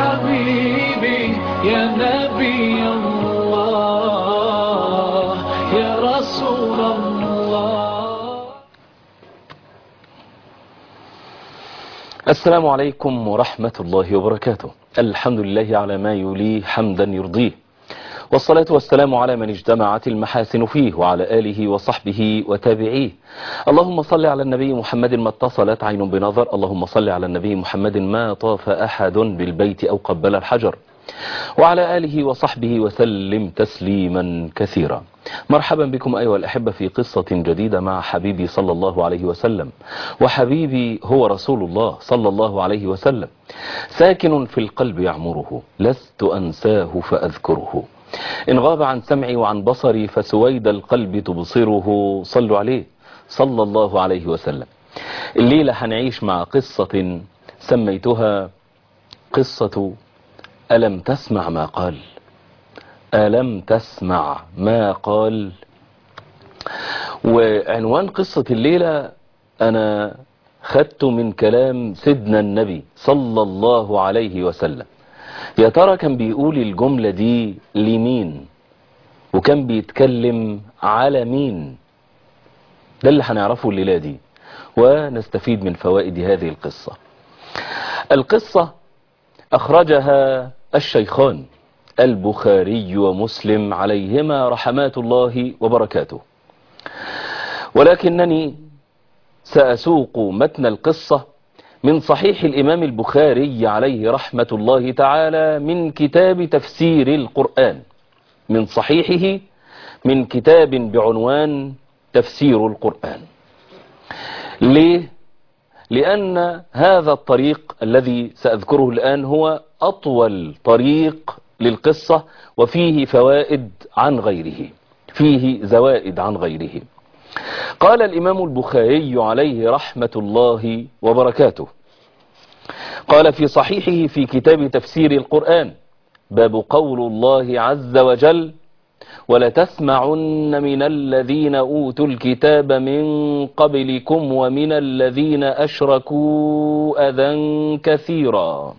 حبيبي يا نبي الله يا رسول الله. السلام عليكم ورحمة الله وبركاته. الحمد لله على ما يليه حمدا يرضيه، والصلاة والسلام على من اجتمعت المحاسن فيه وعلى آله وصحبه وتابعيه. اللهم صل على النبي محمد ما اتصلت عين بنظر، اللهم صل على النبي محمد ما طاف أحد بالبيت أو قبل الحجر، وعلى آله وصحبه وسلم تسليما كثيرا. مرحبا بكم أيها الأحبة في قصة جديدة مع حبيبي صلى الله عليه وسلم، وحبيبي هو رسول الله صلى الله عليه وسلم، ساكن في القلب يعمره، لست أنساه فأذكره، إن غاب عن سمعي وعن بصري فسويد القلب تبصره. صلوا عليه صلى الله عليه وسلم. الليلة هنعيش مع قصة سميتها قصة ألم تسمع ما قال. ألم تسمع ما قال. وعنوان قصة الليلة أنا خدت من كلام سيدنا النبي صلى الله عليه وسلم. يا ترى كان بيقول الجملة دي لمين، وكان بيتكلم على مين؟ ده اللي هنعرفه الليلة دي ونستفيد من فوائد هذه القصة. القصة أخرجها الشيخان البخاري ومسلم عليهما رحمات الله وبركاته، ولكنني سأسوق متن القصة من صحيح الإمام البخاري عليه رحمة الله تعالى من كتاب تفسير القرآن، من صحيحه من كتاب بعنوان تفسير القرآن. ليه؟ لأن هذا الطريق الذي سأذكره الآن هو أطول طريق للقصة، وفيه فوائد عن غيره، فيه زوائد عن غيره. قال الإمام البخاري عليه رحمة الله وبركاته، قال في صحيحه في كتاب تفسير القرآن: باب قول الله عز وجل: ولتسمعن من الذين أوتوا الكتاب من قبلكم ومن الذين أشركوا أذى كثيرا.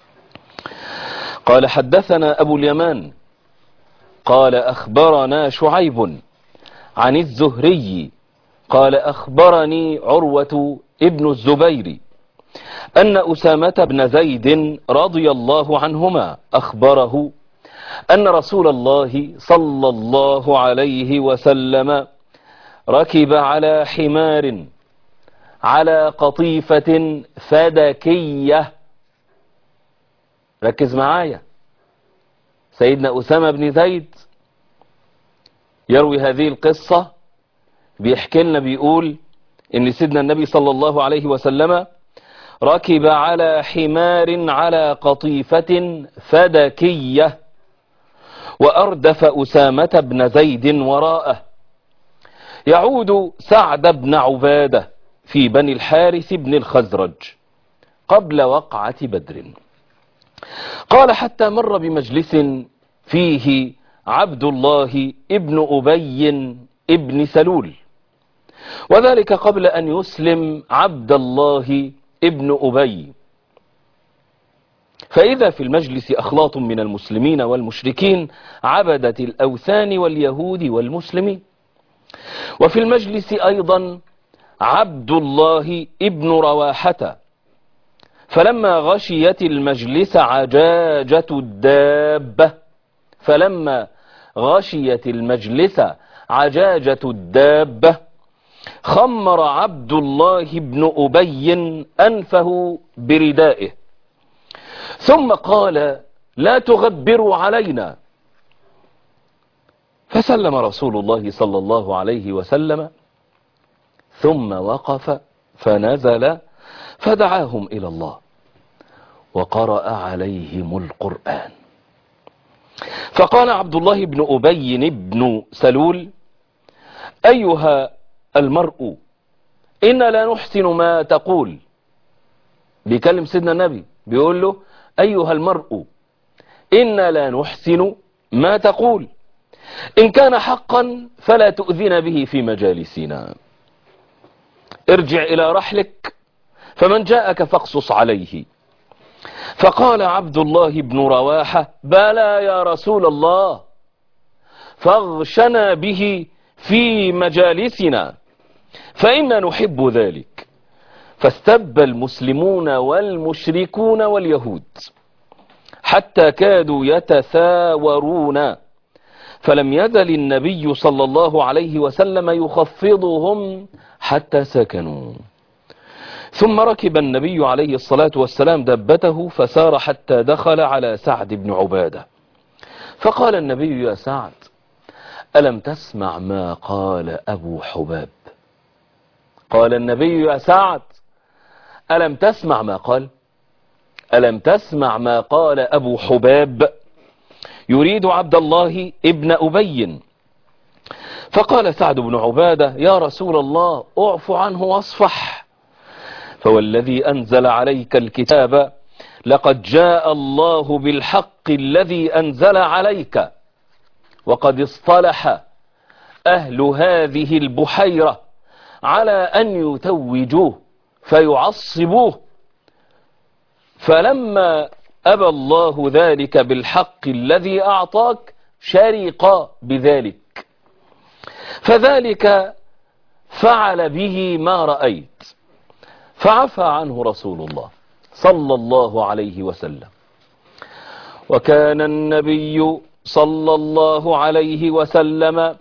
قال حدثنا أبو اليمان قال أخبرنا شعيب عن الزهري قال أخبرني عروة ابن الزبير أن أسامة بن زيد رضي الله عنهما أخبره أن رسول الله صلى الله عليه وسلم ركب على حمار على قطيفة فدكية. ركز معايا، سيدنا أسامة بن زيد يروي هذه القصة، بيحكي لنا بيقول إن سيدنا النبي صلى الله عليه وسلم ركب على حمار على قطيفة فدكية، وأردف أسامة بن زيد وراءه، يعود سعد بن عبادة في بني الحارث بن الخزرج قبل وقعة بدر. قال حتى مر بمجلس فيه عبد الله ابن أبي ابن سلول، وذلك قبل أن يسلم عبد الله ابن أبي، فإذا في المجلس أخلاط من المسلمين والمشركين عبدة الأوثان واليهود والمسلمين، وفي المجلس أيضا عبد الله ابن رواحة. فلما غشيت المجلس عجاجة الدابة، فلما غشيت المجلس عجاجة الدابة خمر عبد الله بن أبي أنفه بردائه، ثم قال: لا تغبروا علينا. فسلم رسول الله صلى الله عليه وسلم، ثم وقف فنزل فدعاهم إلى الله وقرأ عليهم القرآن. فقال عبد الله بن أبي بن سلول: أيها المرء إنا لا نحسن ما تقول. بيكلم سيدنا النبي بيقول له: أيها المرء إنا لا نحسن ما تقول، إن كان حقا فلا تؤذن به في مجالسنا، ارجع إلى رحلك فمن جاءك فاقصص عليه، فقال عبد الله بن رواحة: بلى يا رسول الله، فاغشنا به في مجالسنا فإنا نحب ذلك. فاستب المسلمون والمشركون واليهود حتى كادوا يتثاورون، فلم يزل النبي صلى الله عليه وسلم يخفضهم حتى سكنوا. ثم ركب النبي عليه الصلاة والسلام دبته فسار حتى دخل على سعد بن عبادة، فقال النبي: يا سعد، ألم تسمع ما قال أبو حباب؟ قال النبي: يا سعد، ألم تسمع ما قال؟ ألم تسمع ما قال أبو حباب؟ يريد عبد الله ابن أبي. فقال سعد بن عبادة: يا رسول الله، اعف عنه واصفح، فوالذي أنزل عليك الكتاب لقد جاء الله بالحق الذي أنزل عليك، وقد اصطلح أهل هذه البحيرة على أن يتوجوه فيعصبوه، فلما أبى الله ذلك بالحق الذي أعطاك شرق بذلك، فذلك فعل به ما رأيت، فعفى عنه رسول الله صلى الله عليه وسلم. وكان النبي صلى الله عليه وسلم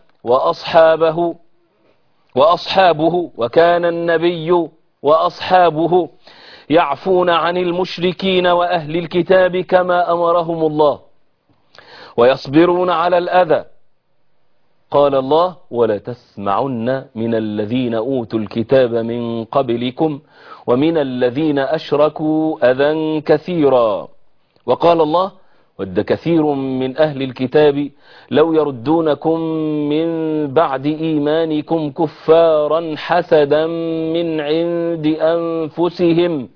وكان النبي وأصحابه يعفون عن المشركين وأهل الكتاب كما أمرهم الله، ويصبرون على الأذى. قال الله: ولا تسمعن من الذين أوتوا الكتاب من قبلكم ومن الذين أشركوا أذى كثيرا. وقال الله: ود كثير من أهل الكتاب لو يردونكم من بعد إيمانكم كفارا حسدا من عند أنفسهم.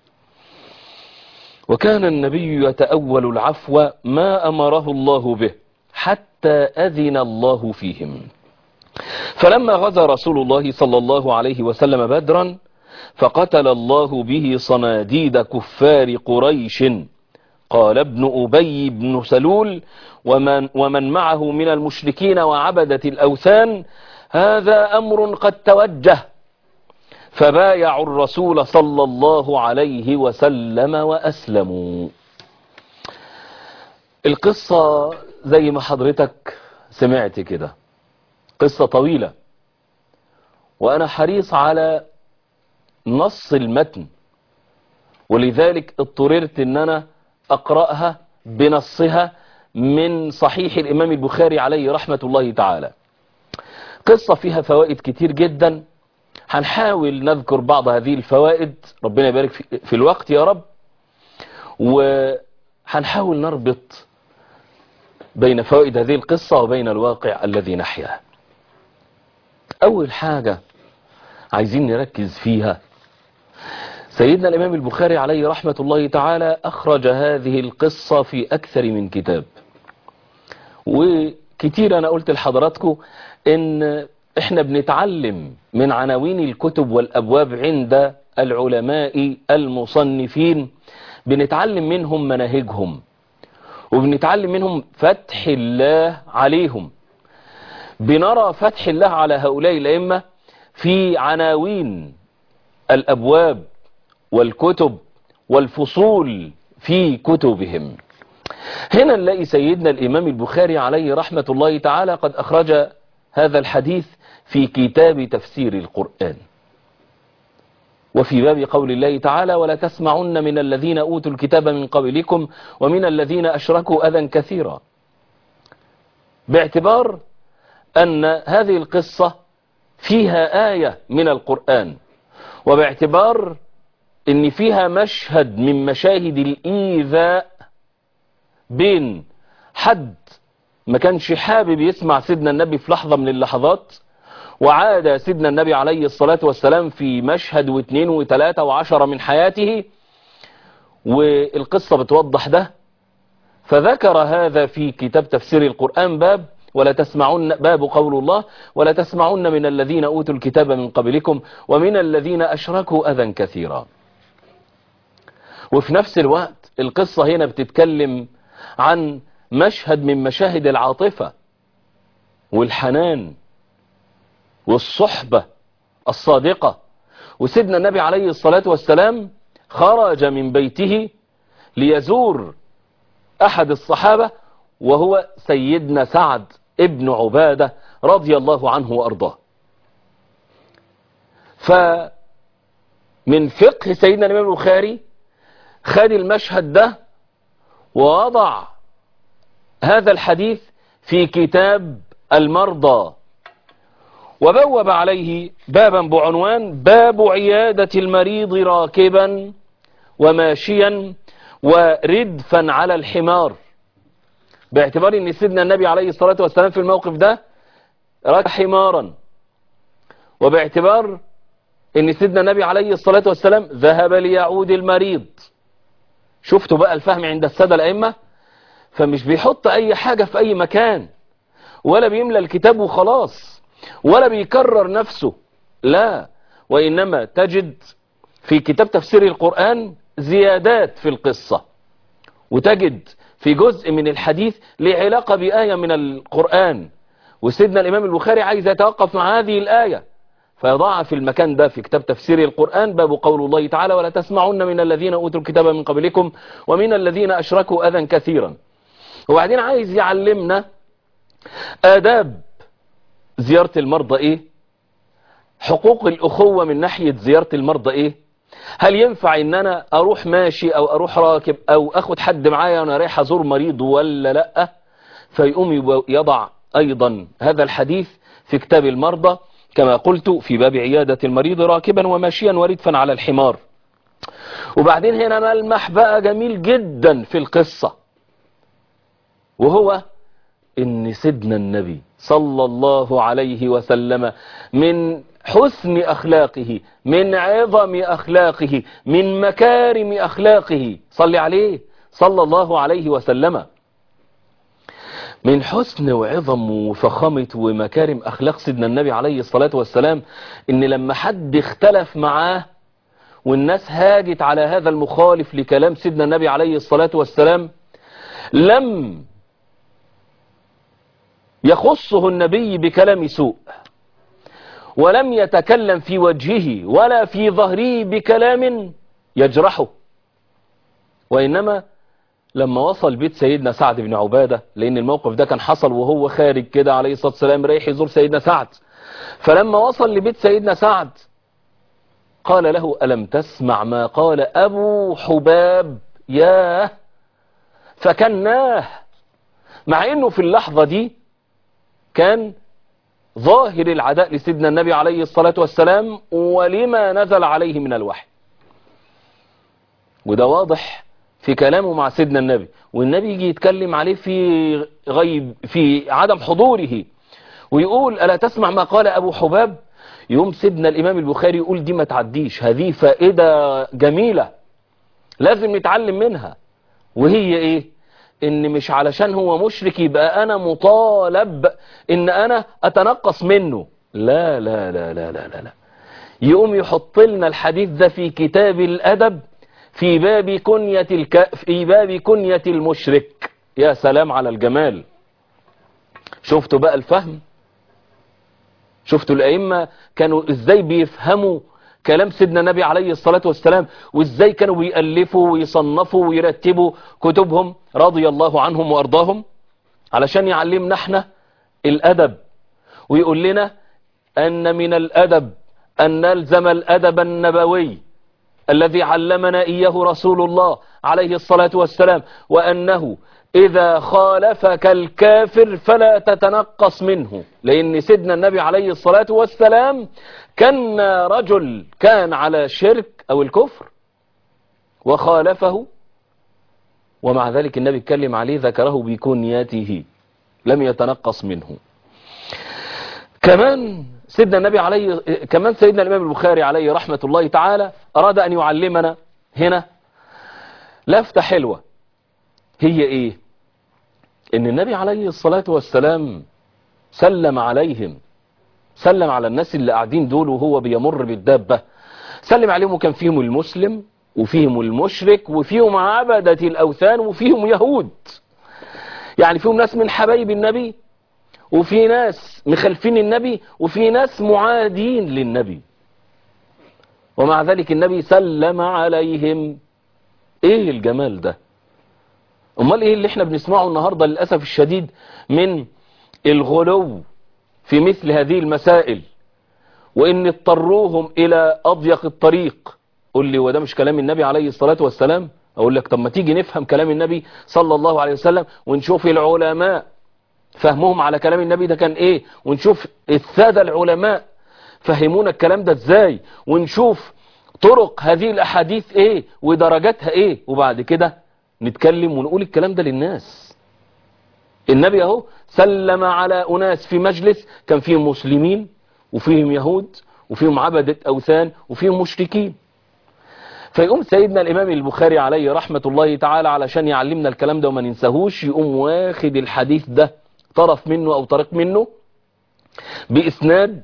وكان النبي يتأول العفو ما أمره الله به حتى أذن الله فيهم. فلما غزا رسول الله صلى الله عليه وسلم بدرا فقتل الله به صناديد كفار قريش، قال ابن أبي بن سلول ومن معه من المشركين وعبدة الأوثان: هذا أمر قد توجه، فبايعوا الرسول صلى الله عليه وسلم وأسلموا. القصة زي ما حضرتك سمعت كده، قصة طويلة، وأنا حريص على نص المتن، ولذلك اضطررت أن أنا أقرأها بنصها من صحيح الإمام البخاري عليه رحمة الله تعالى. قصة فيها فوائد كتير جدا، هنحاول نذكر بعض هذه الفوائد، ربنا يبارك في الوقت يا رب، وهنحاول نربط بين فوائد هذه القصة وبين الواقع الذي نحياه. أول حاجة عايزين نركز فيها، سيدنا الإمام البخاري عليه رحمة الله تعالى أخرج هذه القصة في أكثر من كتاب، وكتير أنا قلت لحضراتكم إن إحنا بنتعلم من عناوين الكتب والأبواب عند العلماء المصنفين، بنتعلم منهم مناهجهم، وبنتعلم منهم فتح الله عليهم. بنرى فتح الله على هؤلاء الأئمة في عناوين الأبواب والكتب والفصول في كتبهم. هنا نلاقي سيدنا الإمام البخاري عليه رحمة الله تعالى قد أخرج هذا الحديث في كتاب تفسير القرآن، وفي باب قول الله تعالى: ولا تسمعن من الذين أوتوا الكتاب من قبلكم ومن الذين أشركوا أذى كثيرا، باعتبار أن هذه القصة فيها آية من القرآن، وباعتبار أن فيها مشهد من مشاهد الإيذاء بين حد ما كانش حابب يسمع سيدنا النبي في لحظة من اللحظات، وعاد سيدنا النبي عليه الصلاة والسلام في مشهد واثنين وثلاثة وعشرة من حياته، والقصة بتوضح ده. فذكر هذا في كتاب تفسير القرآن باب ولا تسمعن، باب قول الله: ولا تسمعن من الذين أوتوا الكتاب من قبلكم ومن الذين أشركوا أذى كثيرا. وفي نفس الوقت القصة هنا بتتكلم عن مشهد من مشاهد العاطفة والحنان والصحبة الصادقة. وسيدنا النبي عليه الصلاة والسلام خرج من بيته ليزور أحد الصحابة وهو سيدنا سعد ابن عبادة رضي الله عنه وأرضاه. فمن فقه سيدنا الإمام البخاري خد المشهد ده ووضع هذا الحديث في كتاب المرضى، وبوب عليه بابا بعنوان باب عيادة المريض راكبا وماشيا وردفا على الحمار، باعتبار ان سيدنا النبي عليه الصلاة والسلام في الموقف ده راكب حمارا، وباعتبار ان سيدنا النبي عليه الصلاة والسلام ذهب ليعود المريض. شفتوا بقى الفهم عند السادة الأئمة؟ فمش بيحط اي حاجة في اي مكان، ولا بيملى الكتاب وخلاص، ولا بيكرر نفسه، لا، وإنما تجد في كتاب تفسير القرآن زيادات في القصة، وتجد في جزء من الحديث له علاقة بآية من القرآن، وسيدنا الإمام البخاري عايز يتوقف مع هذه الآية فيضعها في المكان ده في كتاب تفسير القرآن. باب قول الله تعالى ولا تسمعن من الذين أوتوا الكتاب من قبلكم ومن الذين أشركوا أذى كثيرا. وبعدين عايز يعلمنا آداب زيارة المرضى ايه، حقوق الأخوة من ناحية زيارة المرضى ايه، هل ينفع ان انا اروح ماشي او اروح راكب او اخد حد معايا وانا رايح ازور مريض ولا لا. فيقوم يضع ايضا هذا الحديث في كتاب المرضى كما قلت في باب عيادة المريض راكبا وماشيا وردفا على الحمار. وبعدين هنا ملمح بقى جميل جدا في القصة، وهو ان سيدنا النبي صلى الله عليه وسلم من حسن أخلاقه، من عظم أخلاقه، من مكارم أخلاقه، صلي عليه صلى الله عليه وسلم، من حسن وعظم وفخامة ومكارم أخلاق سيدنا النبي عليه الصلاة والسلام إن لما حد اختلف معاه والناس هاجت على هذا المخالف لكلام سيدنا النبي عليه الصلاة والسلام لم يخصه النبي بكلام سوء، ولم يتكلم في وجهه ولا في ظهره بكلام يجرحه، وإنما لما وصل بيت سيدنا سعد بن عبادة، لأن الموقف ده كان حصل وهو خارج كده عليه الصلاة والسلام رايح يزور سيدنا سعد، فلما وصل لبيت سيدنا سعد قال له ألم تسمع ما قال أبو حباب؟ ياه، فكناه، مع أنه في اللحظة دي كان ظاهر العداء لسيدنا النبي عليه الصلاة والسلام ولما نزل عليه من الوحي، وده واضح في كلامه مع سيدنا النبي، والنبي يجي يتكلم عليه في غيب في عدم حضوره ويقول ألا تسمع ما قال أبو حباب؟ يوم سيدنا الإمام البخاري يقول دي ما تعديش، هذه فائدة جميلة لازم نتعلم منها، وهي إيه؟ إن مش علشان هو مشرك يبقى أنا مطالب إن أنا أتنقص منه، لا لا لا لا لا لا, لا. يقوم يحط لنا الحديث ده في كتاب الأدب في باب كنية المشرك. يا سلام على الجمال. شفتوا بقى الفهم؟ شفتوا الأئمة كانوا إزاي بيفهموا كلام سيدنا النبي عليه الصلاة والسلام، وإزاي كانوا بيألفوا ويصنفوا ويرتبوا كتبهم رضي الله عنهم وأرضاهم علشان يعلمنا احنا الأدب، ويقول لنا أن من الأدب أن نلزم الأدب النبوي الذي علمنا إياه رسول الله عليه الصلاة والسلام، وأنه إذا خالفك الكافر فلا تتنقص منه، لأن سيدنا النبي عليه الصلاة والسلام كان رجل كان على شرك أو الكفر وخالفه، ومع ذلك النبي اتكلم عليه ذكره بكنيته لم يتنقص منه. كمان سيدنا الإمام البخاري عليه رحمة الله تعالى أراد أن يعلمنا هنا لفتة حلوة، هي إيه؟ إن النبي عليه الصلاة والسلام سلم عليهم، سلم على الناس اللي قاعدين دول وهو بيمر بالدابة، سلم عليهم وكان فيهم المسلم وفيهم المشرك وفيهم عبدة الأوثان وفيهم يهود. يعني فيهم ناس من حبايب النبي وفي ناس مخالفين النبي وفي ناس معادين للنبي، ومع ذلك النبي سلم عليهم. ايه الجمال ده؟ امال ايه اللي احنا بنسمعه النهاردة للأسف الشديد من الغلو في مثل هذه المسائل، وان اضطروهم الى اضيق الطريق. قل لي وده مش كلام النبي عليه الصلاة والسلام؟ اقول لك طب ما تيجي نفهم كلام النبي صلى الله عليه وسلم ونشوف العلماء فهمهم على كلام النبي ده كان ايه، ونشوف السادة العلماء فهمونا الكلام ده ازاي، ونشوف طرق هذه الاحاديث ايه ودرجاتها ايه، وبعد كده نتكلم ونقول الكلام ده للناس. النبي اهو سلم على اناس في مجلس كان فيهم مسلمين وفيهم يهود وفيهم عبدة اوثان وفيهم مشركين. فيقوم سيدنا الامام البخاري عليه رحمة الله تعالى علشان يعلمنا الكلام ده وما ننساهوش، يقوم واخد الحديث ده طرف منه او طريق منه باسناد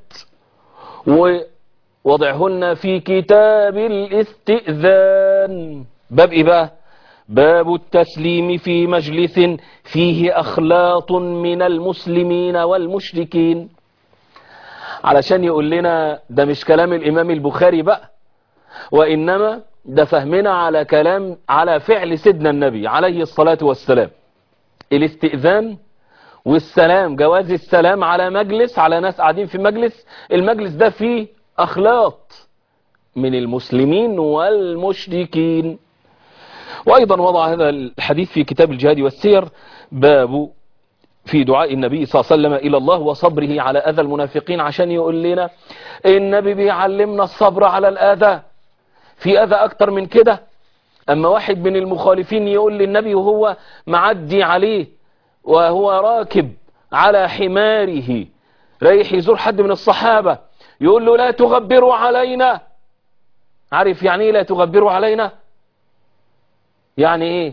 ووضعهن في كتاب الاستئذان. باب ايه بقى؟ باب التسليم في مجلس فيه اخلاط من المسلمين والمشركين. علشان يقول لنا ده مش كلام الامام البخاري بقى، وانما ده فهمنا على كلام على فعل سيدنا النبي عليه الصلاة والسلام. الاستئذان والسلام، جواز السلام على مجلس، على ناس قاعدين في مجلس، المجلس ده فيه اخلاط من المسلمين والمشركين. وايضا وضع هذا الحديث في كتاب الجهاد والسير، باب في دعاء النبي صلى الله عليه وسلم الى الله وصبره على اذى المنافقين، عشان يقول لنا النبي بيعلمنا الصبر على الاذى. في اذى اكتر من كده؟ اما واحد من المخالفين يقول للنبي وهو معدي عليه وهو راكب على حماره رايح يزور حد من الصحابة، يقول له لا تغبروا علينا. عارف يعني ايه لا تغبروا علينا؟ يعني ايه؟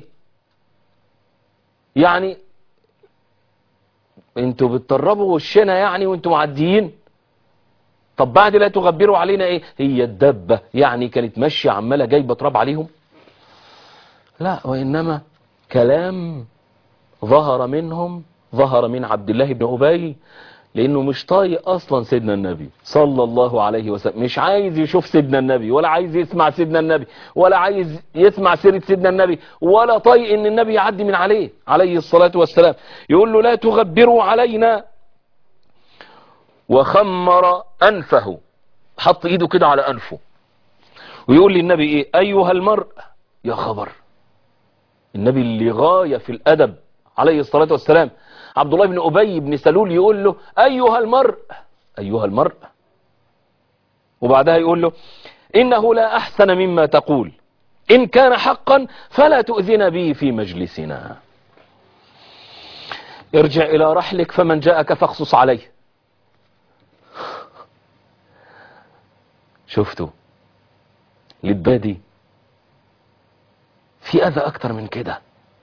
يعني انتوا بتطربوا وشنا يعني وانتوا معديين. طب بعد لا تغبروا علينا ايه؟ هي الدبة يعني كانت ماشية عمالة جايبة تراب عليهم؟ لا، وانما كلام ظهر من عبد الله بن أبي، لانه مش طايق اصلا سيدنا النبي صلى الله عليه وسلم، مش عايز يشوف سيدنا النبي ولا عايز يسمع سيدنا النبي ولا عايز يسمع سيرة سيدنا النبي ولا طايق ان النبي يعدي من عليه الصلاة والسلام. يقول له لا تغبروا علينا، وخمر انفه، حط ايده كده على انفه ويقول للنبي ايه؟ ايها المرء. يا خبر، النبي اللي غاية في الادب عليه الصلاة والسلام، عبد الله بن أبي بن سلول يقول له أيها المرء، أيها المرء، وبعدها يقول له إنه لا أحسن مما تقول، إن كان حقا فلا تؤذن به في مجلسنا، ارجع إلى رحلك فمن جاءك فاخصص عليه. شفتوا للبادي في أذى أكتر من كده،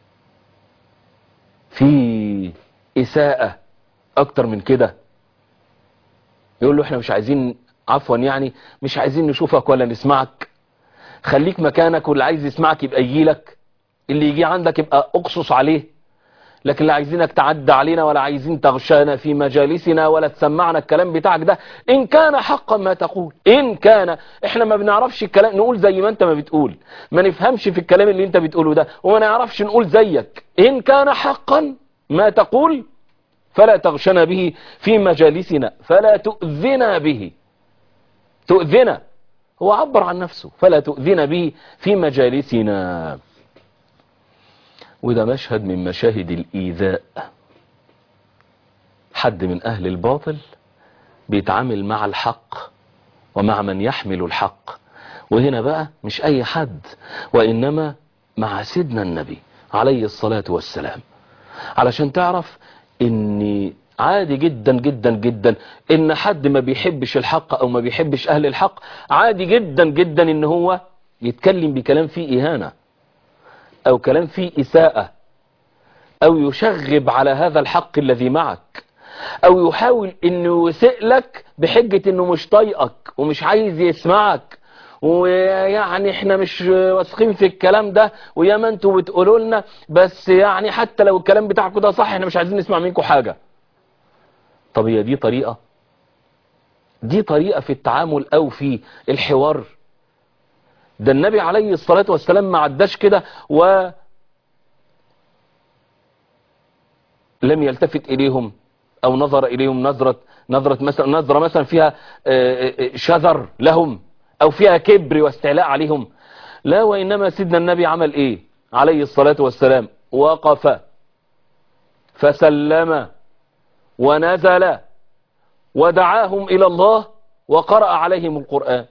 في إساءة أكتر من كده. يقول له احنا مش عايزين، عفوا يعني مش عايزين نشوفك ولا نسمعك، خليك مكانك، واللي عايز يسمعك يبقى يجيلك، اللي يجي عندك يبقى اقصص عليه، لكن لا عايزينك تعدى علينا ولا عايزين تغشانا في مجالسنا ولا تسمعنا الكلام بتاعك ده، إن كان حقا ما تقول. إن كان، احنا ما بنعرفش الكلام نقول زي ما انت ما بتقول، ما نفهمش في الكلام اللي انت بتقوله ده وما نعرفش نقول زيك. إن كان حقا ما تقول فلا تغشنا به في مجالسنا، فلا تؤذنا به. تؤذنا، هو عبر عن نفسه، فلا تؤذنا به في مجالسنا. وده مشهد من مشاهد الإيذاء، حد من أهل الباطل بيتعامل مع الحق ومع من يحمل الحق، وهنا بقى مش أي حد، وإنما مع سيدنا النبي عليه الصلاة والسلام، علشان تعرف إن عادي جدا جدا جدا إن حد ما بيحبش الحق أو ما بيحبش أهل الحق، عادي جدا جدا إن هو يتكلم بكلام فيه إهانة أو كلام فيه إساءة، أو يشغب على هذا الحق الذي معك، أو يحاول إنه يسئ لك بحجة إنه مش طايقك ومش عايز يسمعك ويعني احنا مش واثقين في الكلام ده، ويا ما انتوا بتقولوا لنا، بس يعني حتى لو الكلام بتاعكم ده صح احنا مش عايزين نسمع منكم حاجة. طب هي دي طريقة؟ دي طريقة في التعامل او في الحوار؟ ده النبي عليه الصلاة والسلام ما عداش كده ولم يلتفت إليهم أو نظر إليهم نظرة مثلا فيها شذر لهم أو فيها كبر واستعلاء عليهم. لا، وإنما سيدنا النبي عمل إيه عليه الصلاة والسلام؟ وقف فسلم ونزل ودعاهم إلى الله وقرأ عليهم القرآن.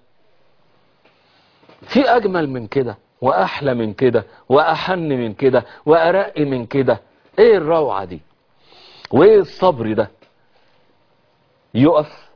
في أجمل من كده وأحلى من كده وأحن من كده وأرق من كده؟ إيه الروعة دي وإيه الصبر ده؟ يقف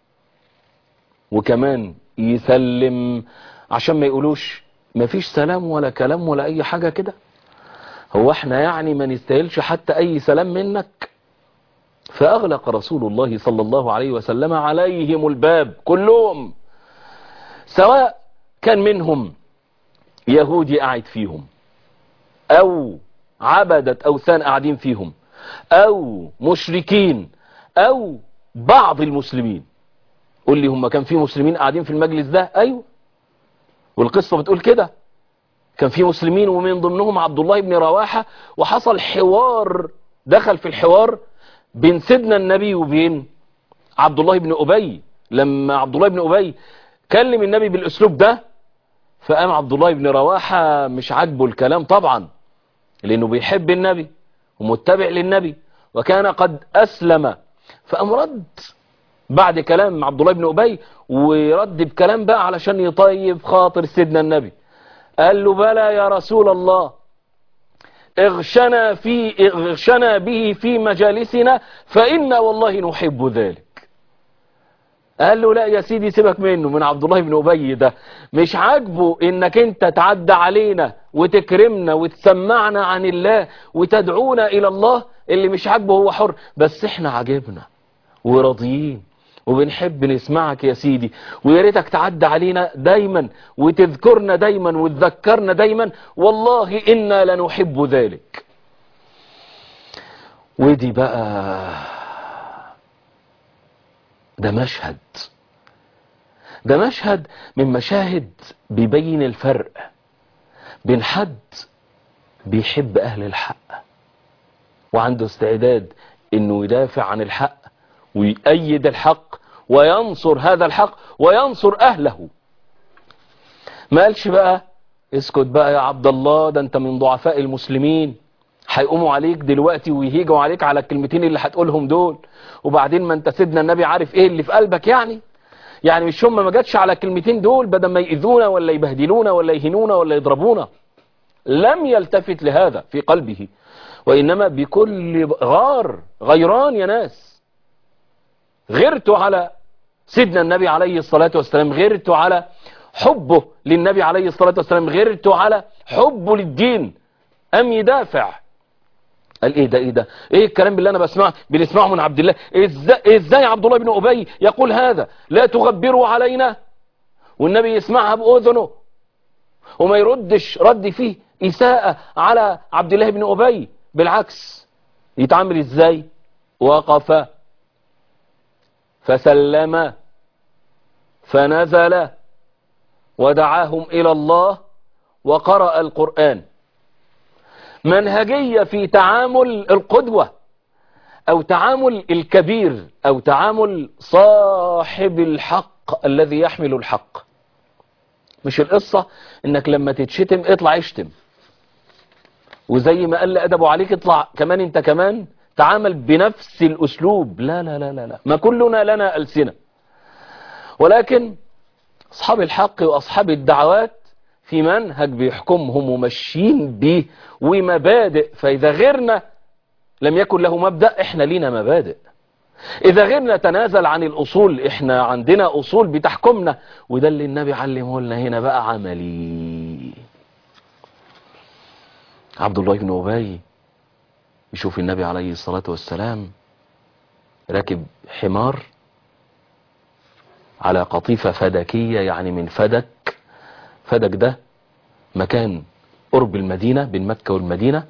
وكمان يسلم عشان ما يقولوش مفيش سلام ولا كلام ولا أي حاجة كده. هو احنا يعني ما نستاهلش حتى أي سلام منك؟ فأغلق رسول الله صلى الله عليه وسلم عليهم الباب كلهم، سواء كان منهم يهودي قاعد فيهم أو عبدة أوثان قاعدين فيهم أو مشركين أو بعض المسلمين. قول لي هم كان في مسلمين قاعدين في المجلس ده؟ أيوة، والقصة بتقول كده، كان في مسلمين ومن ضمنهم عبد الله بن رواحة، وحصل حوار، دخل في الحوار بين سيدنا النبي وبين عبد الله بن أبي. لما عبد الله بن أبي كلم النبي بالأسلوب ده فقام عبد الله بن رواحة مش عاجبه الكلام طبعا، لأنه بيحب النبي ومتبع للنبي وكان قد أسلم. فقام رد بعد كلام عبد الله بن أبي، ورد بكلام بقى علشان يطيب خاطر سيدنا النبي. قال له بلى يا رسول الله، اغشنا به في مجالسنا فإنا والله نحب ذلك. قال له لا يا سيدي سيبك منه، من عبد الله بن أبي ده مش عاجبه انك انت تعدى علينا وتكرمنا وتسمعنا عن الله وتدعونا الى الله. اللي مش عاجبه هو حر، بس احنا عاجبنا وراضيين وبنحب نسمعك يا سيدي، ويا ريتك تعدى علينا دايما وتذكرنا دايما وتذكرنا دايما، والله إنا لنحب ذلك. ودي بقى ده مشهد من مشاهد بيبين الفرق بين حد بيحب أهل الحق وعنده استعداد انه يدافع عن الحق ويأيد الحق وينصر هذا الحق وينصر أهله. ما قالش بقى اسكت بقى يا عبد الله، ده انت من ضعفاء المسلمين، هيقوموا عليك دلوقتي ويهيجوا عليك على الكلمتين اللي هتقولهم دول، وبعدين ما انت سيدنا النبي عارف ايه اللي في قلبك يعني مش هم ما جاتش على الكلمتين دول بدل ما يؤذونا ولا يبهدلونا ولا يهنونا ولا يضربونا. لم يلتفت لهذا في قلبه، وإنما بكل غيران يا ناس. غيرته على سيدنا النبي عليه الصلاة والسلام، غيرته على حبه للنبي عليه الصلاة والسلام، غيرته على حبه للدين، أم يدافع. قال ايه ده ايه الكلام اللي انا بنسمعه من عبد الله؟ ازاي عبد الله بن أبي يقول هذا؟ لا تغبروا علينا، والنبي يسمعها بأذنه وما يردش رد فيه إساءة على عبد الله بن أبي، بالعكس يتعامل ازاي؟ وقف فسلم فنزل ودعاهم إلى الله وقرأ القرآن. منهجية في تعامل القدوة أو تعامل الكبير أو تعامل صاحب الحق الذي يحمل الحق. مش القصة انك لما تتشتم اطلع اشتم، وزي ما قال أدبه عليك اطلع كمان انت كمان تعامل بنفس الأسلوب. لا لا لا لا لا، ما كلنا لنا ألسنة، ولكن أصحاب الحق وأصحاب الدعوات في منهج بيحكمهم وماشيين به ومبادئ. فإذا غيرنا لم يكن له مبدأ، احنا لينا مبادئ. إذا غيرنا تنازل عن الأصول، احنا عندنا أصول بتحكمنا، وده اللي النبي علمه لنا هنا بقى عملي. عبد الله بن أبي يشوف النبي عليه الصلاة والسلام راكب حمار على قطيفة فدكية، يعني من فدك فدك ده مكان قرب المدينة بين مكة والمدينة.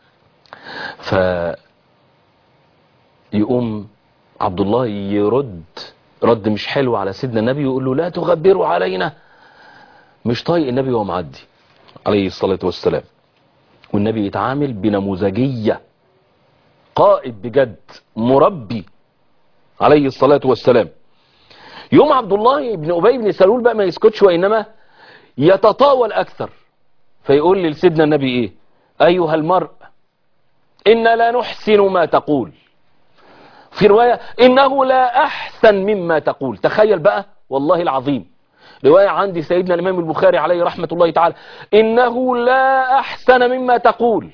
فيقوم عبد الله يرد رد مش حلو على سيدنا النبي، يقول له لا تغبروا علينا. مش طايق النبي وهو معدي عليه الصلاة والسلام، والنبي يتعامل بنموذجية، قائد بجد، مربي عليه الصلاة والسلام. يوم عبد الله بن أبي بن سلول بقى ما يسكتش، وإنما يتطاول أكثر، فيقول لسيدنا النبي إيه؟ أيها المرء إن لا نحسن ما تقول، في رواية إنه لا أحسن مما تقول. تخيل بقى، والله العظيم رواية عندي سيدنا الإمام البخاري عليه رحمة الله تعالى، إنه لا أحسن مما تقول.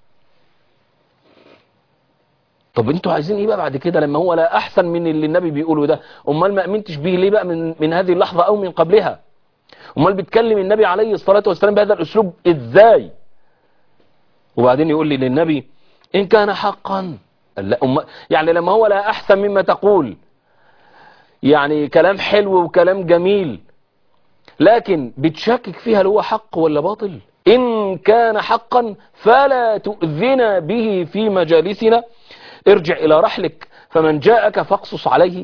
طب انتوا عايزين ايه بقى بعد كده لما هو لا احسن من اللي النبي بيقوله ده؟ امال ما امنتش بيه ليه بقى من هذه اللحظة او من قبلها؟ امال بيتكلم النبي عليه الصلاة والسلام بهذا الاسلوب ازاي؟ وبعدين يقول لي للنبي ان كان حقا، لا يعني لما هو لا احسن مما تقول، يعني كلام حلو وكلام جميل، لكن بتشكك فيها اللي هو حق ولا باطل. ان كان حقا فلا تؤذنا به في مجالسنا، ارجع الى رحلك فمن جاءك فاقصص عليه.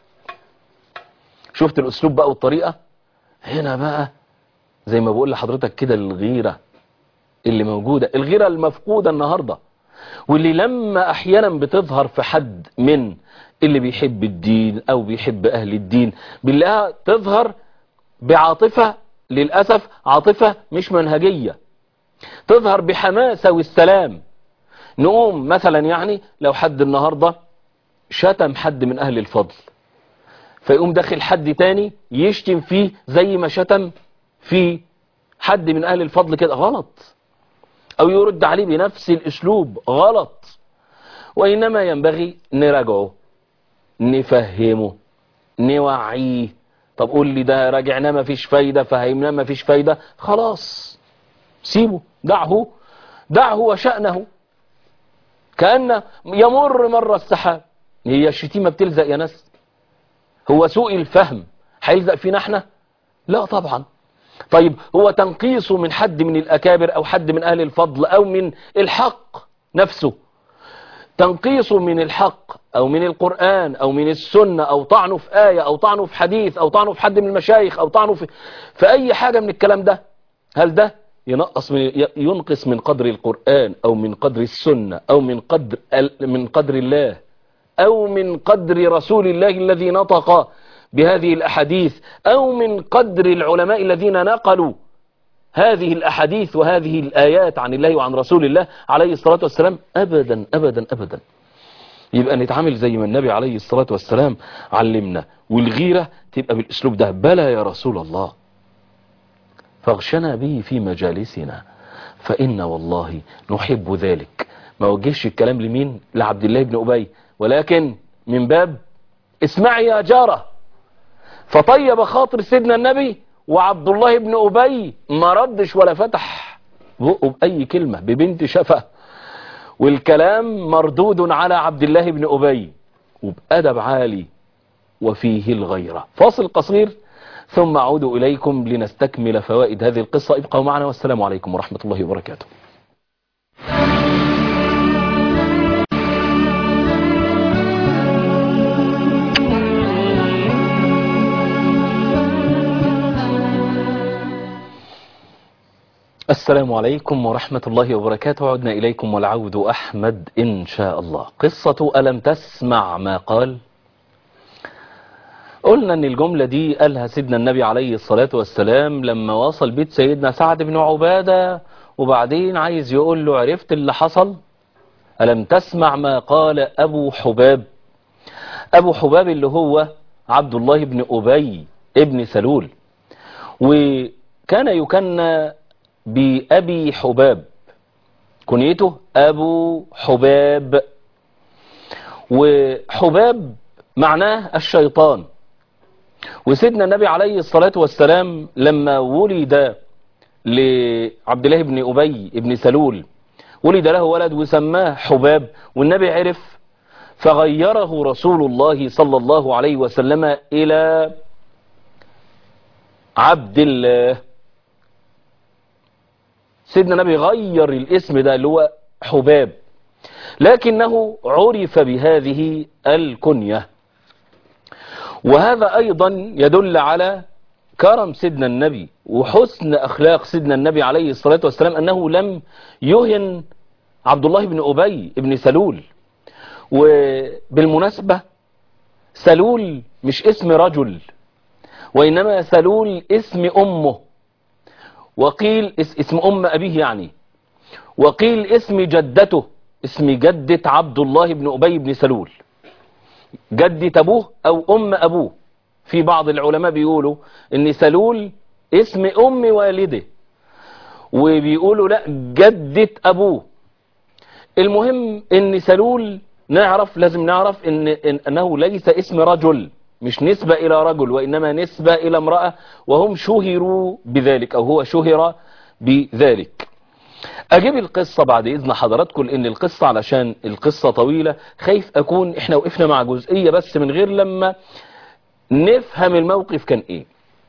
شفت الاسلوب بقى والطريقة؟ هنا بقى زي ما بقول لحضرتك كده، الغيرة اللي موجودة، الغيرة المفقودة النهاردة، واللي لما احيانا بتظهر في حد من اللي بيحب الدين او بيحب اهل الدين، بالله تظهر بعاطفة، للأسف عاطفة مش منهجية، تظهر بحماسة والسلام. نقوم مثلا يعني لو حد النهاردة شتم حد من أهل الفضل، فيقوم داخل حد تاني يشتم فيه زي ما شتم في حد من أهل الفضل، كده غلط. أو يرد عليه بنفس الأسلوب، غلط. وإنما ينبغي نراجعه، نفهمه، نوعيه. طب قول لي ده راجعنا ما فيش فايدة، فهمنا ما فيش فايدة، خلاص سيبه، دعه وشأنه، كأن يمر مر السحاب. هي الشتيمة بتلزق يا ناس؟ هو سوء الفهم هيلزق فينا احنا؟ لا طبعا. طيب هو تنقيصه من حد من الأكابر أو حد من أهل الفضل أو من الحق نفسه، تنقيصه من الحق أو من القرآن أو من السنة، أو طعنه في آية أو طعنه في حديث أو طعنه في حد من المشايخ أو طعنه في أي حاجة من الكلام ده، هل ده ينقص من قدر القرآن أو من قدر السنة أو من قدر الله أو من قدر رسول الله الذي نطق بهذه الأحاديث أو من قدر العلماء الذين نقلوا هذه الأحاديث وهذه الآيات عن الله وعن رسول الله عليه الصلاة والسلام؟ أبدا أبدا أبدا. يبقى نتعامل زي ما النبي عليه الصلاة والسلام علمنا، والغيرة تبقى بالأسلوب ده، بلى يا رسول الله فاغشنا به في مجالسنا فإنا والله نحب ذلك. ما وجهش الكلام لمين؟ لعبد الله بن أبي، ولكن من باب اسمعي يا جارة. فطيب خاطر سيدنا النبي، وعبد الله بن أبي ما ردش ولا فتح بقه بأي كلمة، ببنت شفة، والكلام مردود على عبد الله بن أبي وبأدب عالي وفيه الغيرة. فاصل قصير ثم أعود إليكم لنستكمل فوائد هذه القصة. ابقوا معنا والسلام عليكم ورحمة الله وبركاته. السلام عليكم ورحمة الله وبركاته. عدنا إليكم والعود أحمد إن شاء الله. قصة ألم تسمع ما قال؟ قلنا أن الجملة دي قالها سيدنا النبي عليه الصلاة والسلام لما وصل بيت سيدنا سعد بن عبادة، وبعدين عايز يقول له عرفت اللي حصل؟ ألم تسمع ما قال أبو حباب؟ أبو حباب اللي هو عبد الله بن أبي ابن سلول، وكان يكنى بأبي حباب، كنيته أبو حباب، وحباب معناه الشيطان. وسيدنا النبي عليه الصلاة والسلام لما ولد لعبد الله بن أبي ابن سلول ولد له ولد وسماه حباب، والنبي عرف فغيره رسول الله صلى الله عليه وسلم إلى عبد الله. سيدنا النبي غير الاسم ده اللي هو حباب، لكنه عرف بهذه الكنية. وهذا أيضا يدل على كرم سيدنا النبي وحسن أخلاق سيدنا النبي عليه الصلاة والسلام، أنه لم يهن عبد الله بن أبي بن سلول. وبالمناسبة سلول مش اسم رجل، وإنما سلول اسم أمه، وقيل اسم أم أبيه يعني، وقيل اسم جدته، اسم جدة عبد الله بن أبي بن سلول، جدة أبوه أو أم أبوه. في بعض العلماء بيقولوا إن سلول اسم أم والده، وبيقولوا لا جدة أبوه. المهم إن سلول لازم نعرف أنه ليس اسم رجل، مش نسبة إلى رجل، وإنما نسبة إلى امرأة، وهم شهروا بذلك أو هو شهر بذلك. أجيب القصة بعد إذن حضراتكم، لأن القصة علشان القصة طويلة خايف أكون إحنا وقفنا مع جزئية بس من غير لما نفهم الموقف كان إيه.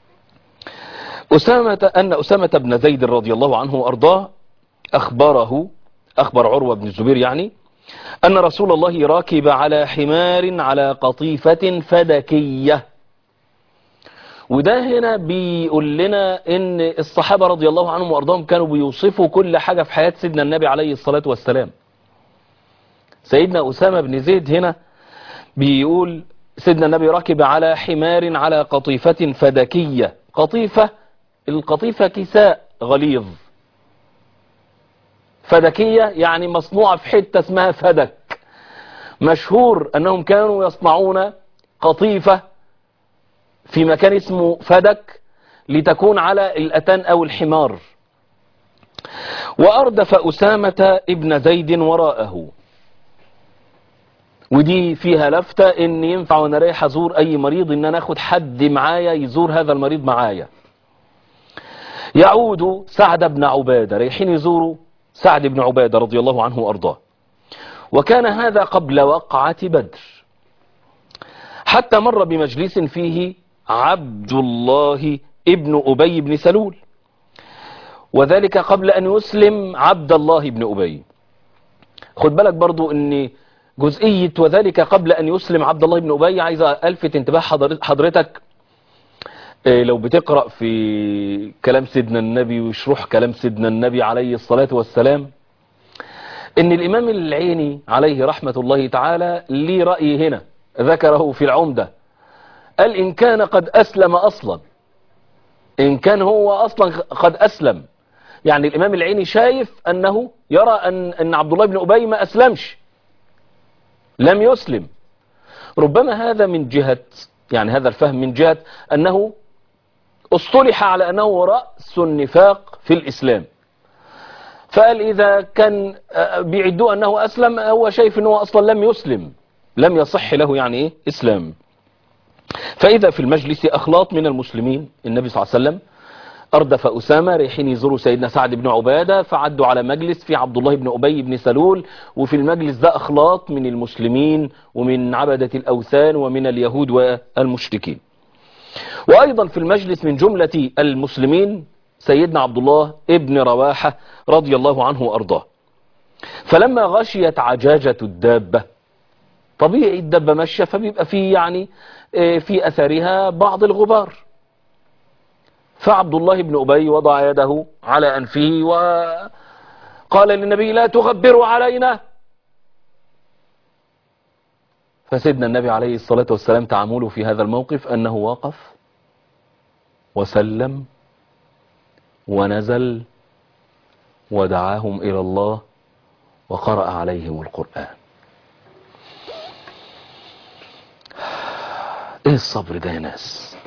أسامة بن زيد رضي الله عنه وأرضاه أخبر عروة بن الزبير يعني أن رسول الله راكب على حمار على قطيفة فدكية. وده هنا بيقول لنا ان الصحابة رضي الله عنهم وارضاهم كانوا بيوصفوا كل حاجة في حياة سيدنا النبي عليه الصلاة والسلام. سيدنا أسامة بن زيد هنا بيقول سيدنا النبي راكب على حمار على قطيفة فدكية. القطيفة كساء غليظ، فدكية يعني مصنوعة في حتة اسمها فدك. مشهور أنهم كانوا يصنعون قطيفة في مكان اسمه فدك لتكون على الأتان أو الحمار. وأردف أسامة ابن زيد وراءه. ودي فيها لفتة إن ينفع وأنا رايح أزور أي مريض إن أنا أخد حد معايا يزور هذا المريض معايا. يعود سعد بن عبادة، رايحين يزوروا سعد بن عبادة رضي الله عنه وأرضاه. وكان هذا قبل وقعة بدر، حتى مر بمجلس فيه عبد الله ابن أبي بن سلول، وذلك قبل أن يسلم عبد الله بن أبي. خد بالك برضو ان جزئية وذلك قبل أن يسلم عبد الله بن أبي عايزة ألفت انتباه حضرتك. لو بتقرأ في كلام سيدنا النبي وشروح كلام سيدنا النبي عليه الصلاة والسلام، ان الإمام العيني عليه رحمة الله تعالى ليه رأي هنا ذكره في العمدة. قال إن كان قد أسلم أصلا، إن كان هو أصلا قد أسلم، يعني الإمام العيني شايف أنه يرى أن عبد الله بن أبي ما أسلمش، لم يسلم. ربما هذا من جهة، يعني هذا الفهم من جهة أنه اصطلح على أنه رأس النفاق في الإسلام. فقال إذا كان بيعدوا أنه أسلم، هو شايف أنه أصلا لم يسلم، لم يصح له يعني إيه إسلام. فإذا في المجلس أخلاط من المسلمين، النبي صلى الله عليه وسلم أردف أسامة رايحين يزوروا سيدنا سعد بن عبادة، فعدوا على مجلس في عبد الله بن أبي بن سلول، وفي المجلس ده أخلاط من المسلمين ومن عبدة الأوثان ومن اليهود والمشركين. وأيضا في المجلس من جملة المسلمين سيدنا عبد الله ابن رواحة رضي الله عنه وأرضاه. فلما غشيت عجاجة الدابة، طبيعي الدابة ماشية فبيبقى فيه يعني في أثرها بعض الغبار، فعبد الله بن أبي وضع يده على أنفه وقال للنبي لا تغبروا علينا. فسيدنا النبي عليه الصلاة والسلام تعامله في هذا الموقف أنه وقف وسلم ونزل ودعاهم إلى الله وقرأ عليهم القرآن. ايه الصبر ده يا ناس؟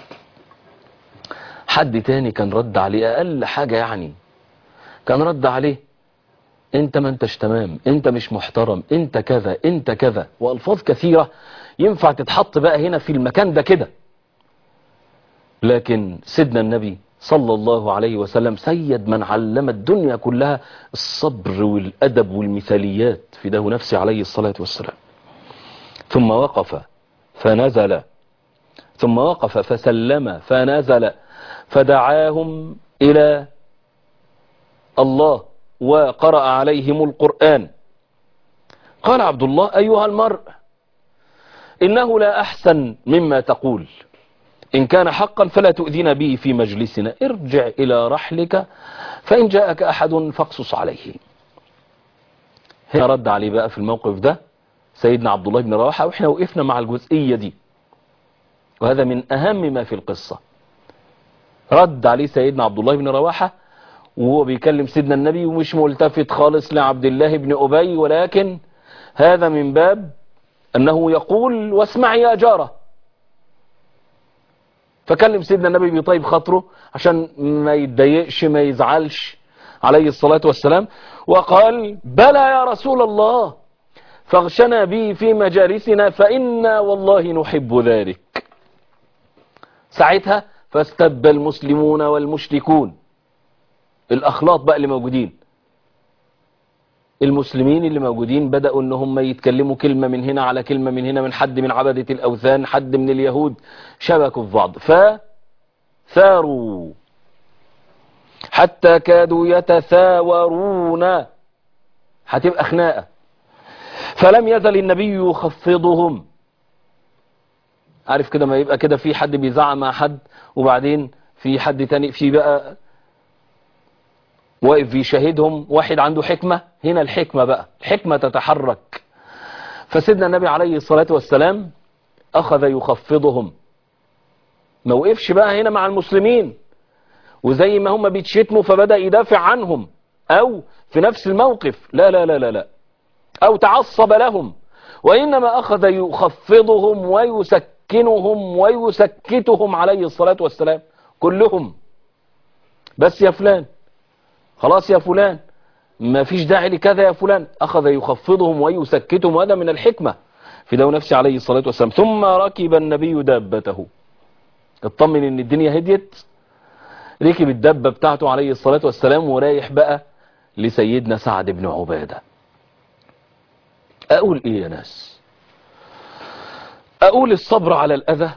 حد تاني كان رد عليه أقل حاجة، يعني كان رد عليه انت ما انتش تمام، انت مش محترم، انت كذا انت كذا، والفاظ كثيرة ينفع تتحط بقى هنا في المكان ده كده. لكن سيدنا النبي صلى الله عليه وسلم سيد من علم الدنيا كلها الصبر والأدب والمثاليات، فداه نفسه عليه الصلاة والسلام. ثم وقف فنزل، ثم وقف فسلم فنزل، فدعاهم إلى الله وقرأ عليهم القرآن. قال عبد الله: أيها المرء، إنه لا أحسن مما تقول، إن كان حقا فلا تؤذينا به في مجلسنا، ارجع إلى رحلك فإن جاءك أحد فاقصص عليه. هنا رد عليه بقى في الموقف ده سيدنا عبد الله بن رواحة، وإحنا وقفنا مع الجزئية دي، وهذا من أهم ما في القصة. رد عليه سيدنا عبد الله بن رواحة وهو بيكلم سيدنا النبي، ومش ملتفت خالص لعبد الله بن أبي، ولكن هذا من باب أنه يقول: واسمعي يا جارة. فكلم سيدنا النبي بيطيب خاطره عشان ما يتضايقش ما يزعلش عليه الصلاة والسلام، وقال: بلى يا رسول الله، فاغشنا به في مجالسنا فإنا والله نحب ذلك. ساعتها فاستب المسلمون والمشركون، الأخلاط بقى اللي موجودين، المسلمين اللي موجودين بدأوا ان هم يتكلموا كلمة من هنا على كلمة من هنا، من حد من عبدة الأوثان، حد من اليهود، شبكوا في بعض فثاروا حتى كادوا يتثاورون، هتبقى خناقة. فلم يزل النبي يخفضهم. عارف كده ما يبقى كده في حد بيزعق مع حد، وبعدين في حد تاني في بقى واقف بيشاهدهم، واحد عنده حكمة، هنا الحكمة بقى، الحكمة تتحرك. فسيدنا النبي عليه الصلاة والسلام أخذ يخفضهم، ما وقفش بقى هنا مع المسلمين وزي ما هم بيتشتموا فبدأ يدافع عنهم أو في نفس الموقف، لا لا لا لا لا، أو تعصب لهم، وإنما أخذ يخفضهم ويسكنهم ويسكتهم عليه الصلاة والسلام كلهم. بس يا فلان، خلاص يا فلان، ما فيش داعي لكذا يا فلان. أخذ يخفضهم ويسكتهم، وهذا من الحكمة في دو نفسه عليه الصلاة والسلام. ثم ركب النبي دابته، اطمن ان الدنيا هديت، ركب الدابة بتاعته عليه الصلاة والسلام ورايح بقى لسيدنا سعد بن عبادة. أقول إيه يا ناس؟ أقول الصبر على الأذى؟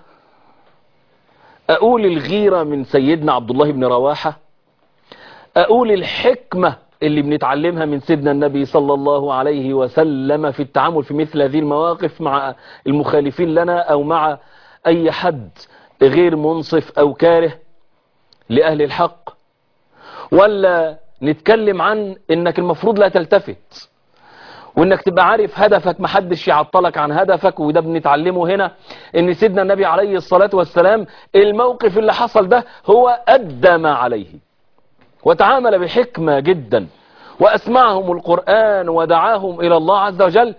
أقول الغيرة من سيدنا عبد الله بن رواحة؟ أقول الحكمة اللي بنتعلمها من سيدنا النبي صلى الله عليه وسلم في التعامل في مثل هذه المواقف مع المخالفين لنا أو مع أي حد غير منصف أو كاره لأهل الحق؟ ولا نتكلم عن إنك المفروض لا تلتفت، وإنك تبقى عارف هدفك، محدش يعطلك عن هدفك؟ وده بنتعلمه هنا، إن سيدنا النبي عليه الصلاة والسلام الموقف اللي حصل ده هو أدى ما عليه، وتعامل بحكمة جدا، وأسمعهم القرآن ودعاهم إلى الله عز وجل،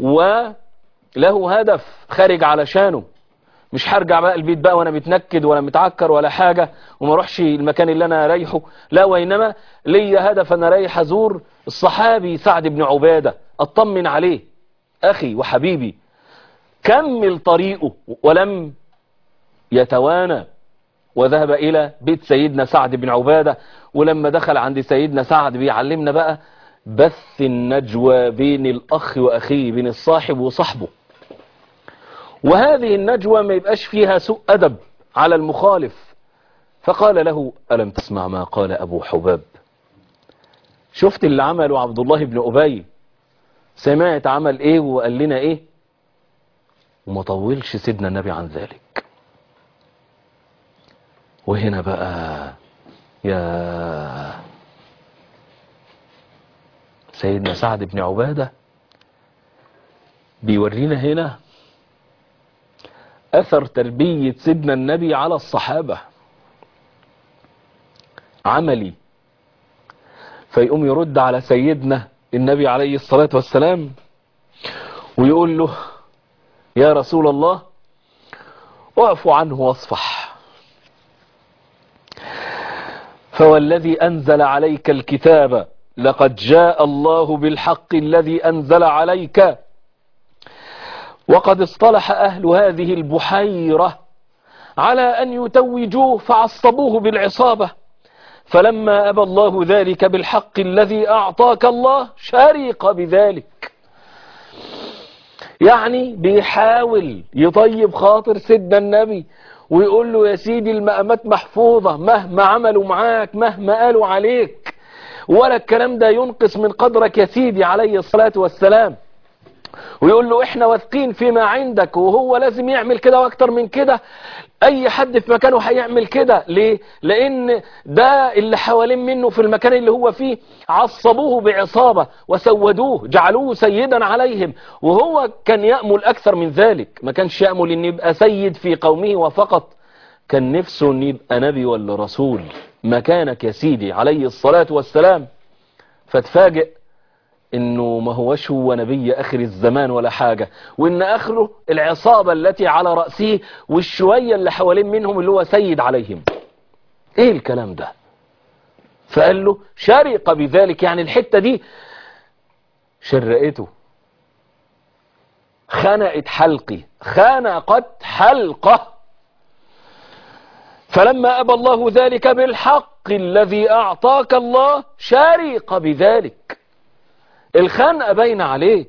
وله هدف خارج علشانه. مش هرجع بقى البيت بقى وانا متنكد ولا متعكر ولا حاجة وما اروحش المكان اللي انا رايحه، لا، وإنما لي هدف، انا رايح ازور الصحابي سعد بن عبادة، اطمن عليه، اخي وحبيبي. كمل طريقه ولم يتوانى، وذهب إلى بيت سيدنا سعد بن عبادة. ولما دخل عند سيدنا سعد بيعلمنا بقى بث النجوى بين الأخ وأخيه، بين الصاحب وصاحبه، وهذه النجوى ما يبقاش فيها سوء أدب على المخالف. فقال له: ألم تسمع ما قال أبو حباب؟ شفت اللي عمله عبد الله بن أبي؟ سمعت عمل إيه وقال لنا إيه؟ وما طولش سيدنا النبي عن ذلك. وهنا بقى يا سيدنا سعد بن عبادة بيورينا هنا أثر تربية سيدنا النبي على الصحابة، عملي. فيقوم يرد على سيدنا النبي عليه الصلاة والسلام ويقول له: يا رسول الله، واعف عنه واصفح، فوالذي أنزل عليك الكتاب لقد جاء الله بالحق الذي أنزل عليك، وقد اصطلح أهل هذه البحيرة على أن يتوجوه فعصبوه بالعصابة، فلما أبى الله ذلك بالحق الذي أعطاك الله شارق بذلك. يعني بيحاول يطيب خاطر سيدنا النبي ويقول له: يا سيدي، المقامات محفوظة، مهما عملوا معاك، مهما قالوا عليك، ولا الكلام ده ينقص من قدرك يا سيدي عليه الصلاة والسلام. ويقول له احنا واثقين فيما عندك، وهو لازم يعمل كده واكتر من كده. اي حد في مكانه هيعمل كده. ليه؟ لان ده اللي حوالين منه في المكان اللي هو فيه عصبوه بعصابة وسودوه، جعلوه سيدا عليهم، وهو كان يأمل اكثر من ذلك. ما كانش يأمل ان يبقى سيد في قومه وفقط، كان نفسه ان يبقى نبي ولا رسول مكانك يا سيدي عليه الصلاة والسلام. فتفاجئ انه ما هوش هو نبي اخر الزمان ولا حاجة، وان اخره العصابة التي على رأسه والشوية اللي حوالين منهم اللي هو سيد عليهم. ايه الكلام ده؟ فقال له شرق بذلك، يعني الحتة دي شرقته، خنقت حلقي، خنقت حلقه. فلما أبى الله ذلك بالحق الذي أعطاك الله شرق بذلك، الخنقة بين عليه.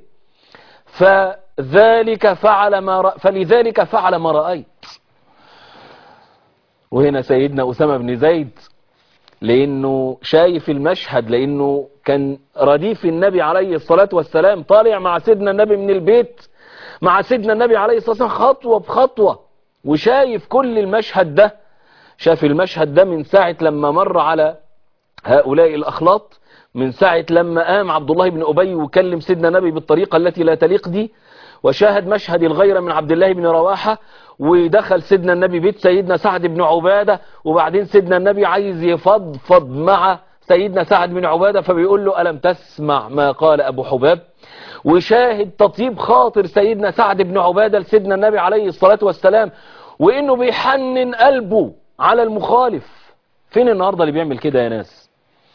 فلذلك فعل ما رأيت. وهنا سيدنا أسامة بن زيد لأنه شايف المشهد، لأنه كان رديف النبي عليه الصلاة والسلام، طالع مع سيدنا النبي من البيت مع سيدنا النبي عليه الصلاة والسلام خطوة بخطوة، وشايف كل المشهد ده. شاف المشهد ده من ساعة لما مر على هؤلاء الأخلاط، من ساعة لما قام عبد الله بن أبي وكلم سيدنا النبي بالطريقة التي لا تليق دي، وشاهد مشهد الغيرة من عبد الله بن رواحة، ودخل سيدنا النبي بيت سيدنا سعد بن عبادة، وبعدين سيدنا النبي عايز يفضفض مع سيدنا سعد بن عبادة، فبيقول له ألم تسمع ما قال أبو حباب؟ وشاهد تطيب خاطر سيدنا سعد بن عبادة لسيدنا النبي عليه الصلاة والسلام، وإنه بيحنن قلبه على المخالف. فين النهاردة اللي بيعمل كده يا ناس؟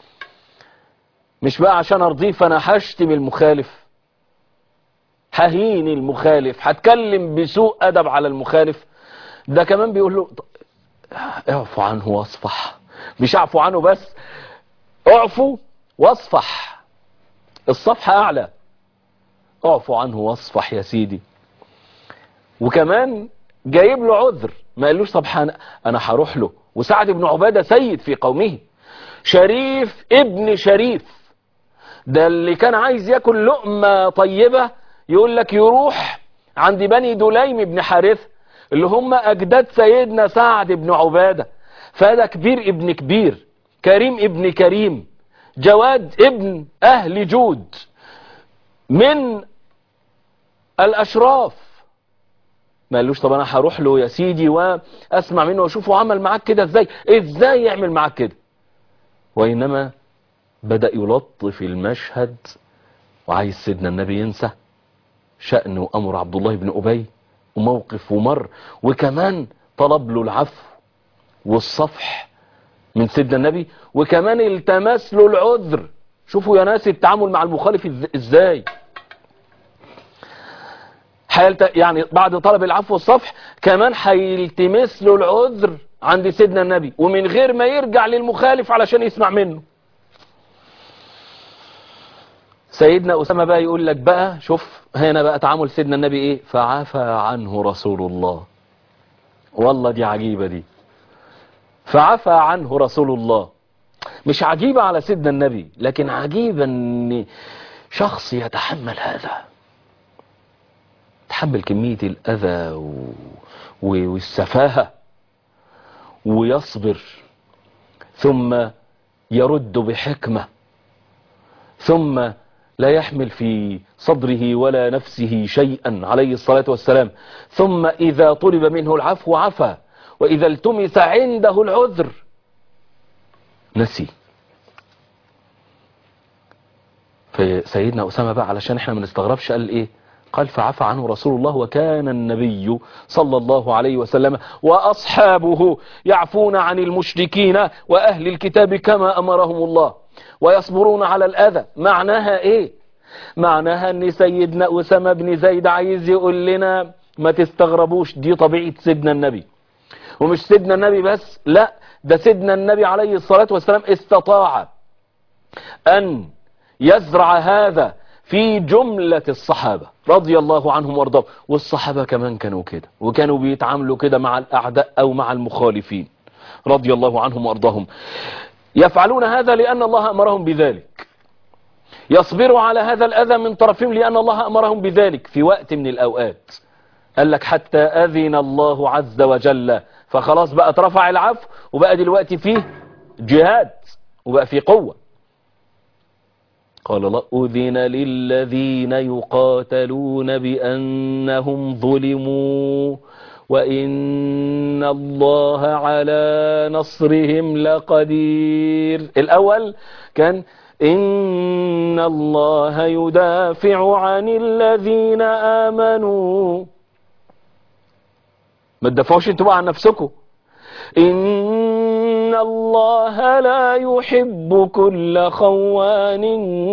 مش بقى عشان ارضيه فانا هشتم المخالف، ههين المخالف، هتكلم بسوء ادب على المخالف. ده كمان بيقول له اعفو عنه واصفح. مش اعفو عنه بس، اعفو واصفح، الصفحة اعلى. اعفو عنه واصفح يا سيدي. وكمان جايب له عذر، ما قالوش طب انا هروح له. وسعد بن عبادة سيد في قومه، شريف ابن شريف، ده اللي كان عايز ياكل لقمة طيبة يقول لك يروح عند بني دليم بن حارث اللي هم اجداد سيدنا سعد بن عبادة. فهذا كبير ابن كبير، كريم ابن كريم، جواد ابن اهل جود، من الاشراف. ما قالوش طب انا هروح له يا سيدي واسمع منه واشوفه عمل معاك كده ازاي يعمل معاك كده. وانما بدأ يلطف المشهد، وعايز سيدنا النبي ينسى شأن وأمر عبد الله بن أبي وموقف ومر، وكمان طلب له العفو والصفح من سيدنا النبي، وكمان التمس له العذر. شوفوا يا ناس التعامل مع المخالف ازاي. يعني بعد طلب العفو والصفح كمان هيلتمس له العذر عند سيدنا النبي، ومن غير ما يرجع للمخالف علشان يسمع منه. سيدنا أسامة بقى يقول لك بقى شوف هنا بقى تعامل سيدنا النبي ايه، فعفى عنه رسول الله. والله دي عجيبة دي، فعفى عنه رسول الله. مش عجيبة على سيدنا النبي، لكن عجيبة ان شخص يتحمل هذا، يتحمل كمية الأذى والسفاهة ويصبر، ثم يرد بحكمة، ثم لا يحمل في صدره ولا نفسه شيئا عليه الصلاة والسلام، ثم إذا طلب منه العفو عفا، وإذا التمس عنده العذر نسي. فسيدنا أسامة بقى علشان احنا ما نستغربش قال ايه؟ قال فعفى عنه رسول الله، وكان النبي صلى الله عليه وسلم وأصحابه يعفون عن المشركين وأهل الكتاب كما أمرهم الله ويصبرون على الأذى. معناها ايه؟ معناها ان سيدنا أسامة بن زيد عايز يقول لنا ما تستغربوش، دي طبيعة سيدنا النبي. ومش سيدنا النبي بس، لا، ده سيدنا النبي عليه الصلاة والسلام استطاع أن يزرع هذا في جملة الصحابة رضي الله عنهم وارضاهم. والصحابة كمان كانوا كده، وكانوا بيتعاملوا كده مع الأعداء أو مع المخالفين رضي الله عنهم وارضاهم. يفعلون هذا لأن الله أمرهم بذلك، يصبروا على هذا الأذى من طرفهم لأن الله أمرهم بذلك في وقت من الأوقات. قال لك حتى أذن الله عز وجل، فخلاص بقى اترفع العفو وبقى دلوقتي فيه جهاد وبقى فيه قوة. قال الله أذن للذين يقاتلون بأنهم ظلموا وإن الله على نصرهم لقدير. الأول كان إن الله يدافع عن الذين آمنوا، ما تدافعوش انتوا بقى عن نفسكم. إن الله لا يحب كل خوان